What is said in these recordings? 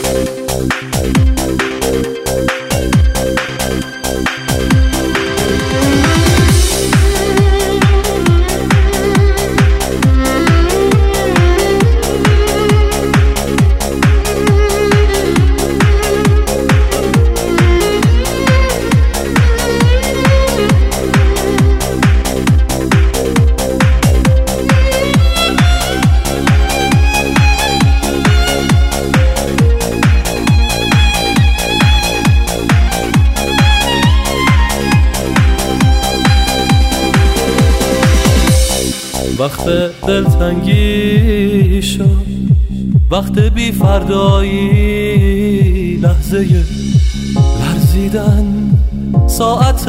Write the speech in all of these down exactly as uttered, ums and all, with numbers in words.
وقت دلتنگی شد، وقت بی فردایی، لحظه لرزیدن، ساعت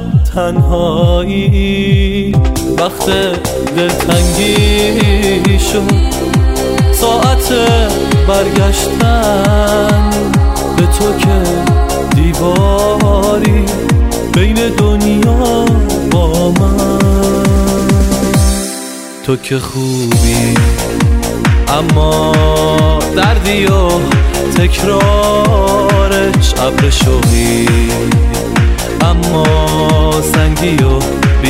تنهایی. وقت دلتنگی شد، ساعت برگشتن به تو که دیواری بین دنیا با من. تو که خوبی اما دردی و تکرارش، ابر شوقی اما سنگی و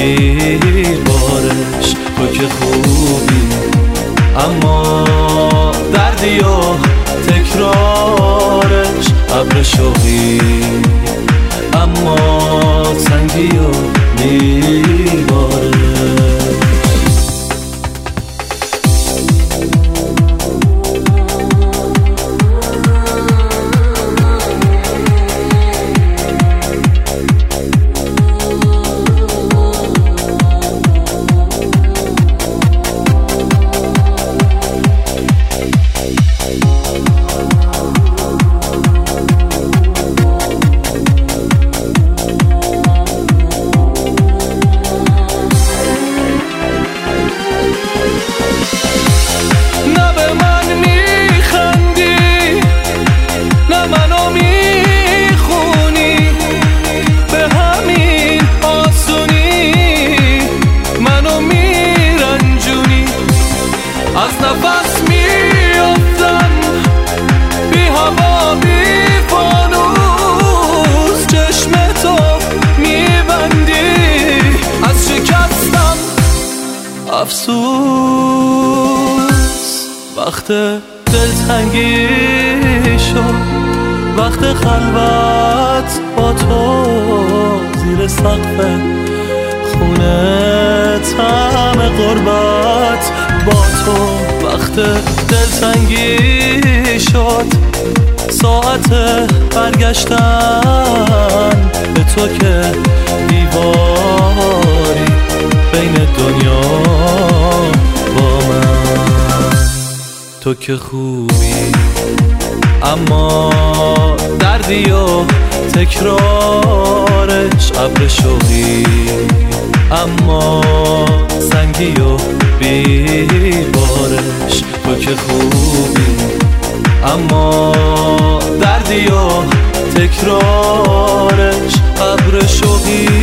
بیبارش. تو که خوبی اما دردی و تکرارش، ابر شوقی اما سنگی و بیبارش. از نفس میافتم بی هوا بی فانوس، چشم تو میبندی از شکستم افسوس. وقت دلتنگی شد، وقت خلوت با تو زیر سقف خونه، طعم غربت با تو. وقت دلتنگی شد، ساعت برگشتن به تو که دیواری بین دنیا با من. تو که خوبی اما دردی و تکرارش، ابر شوقی اما سنگی و بیبارش. تو که خوبی اما دردی و تکرارش، ابر شوقی